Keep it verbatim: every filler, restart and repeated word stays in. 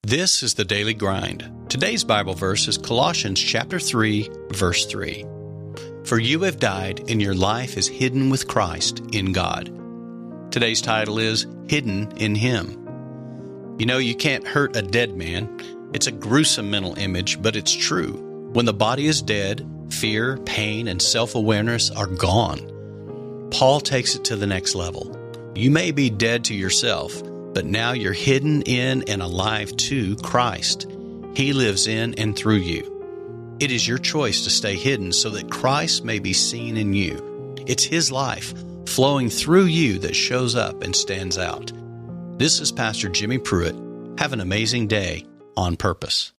This is the Daily Grind. Today's Bible verse is Colossians chapter three, verse three. For you have died, and your life is hidden with Christ in God. Today's title is Hidden in Him. You know, you can't hurt a dead man. It's a gruesome mental image, but it's true. When the body is dead, fear, pain, and self-awareness are gone. Paul takes it to the next level. You may be dead to yourself, but now you're hidden in and alive to Christ. He lives in and through you. It is your choice to stay hidden so that Christ may be seen in you. It's His life flowing through you that shows up and stands out. This is Pastor Jimmy Pruitt. Have an amazing day on purpose.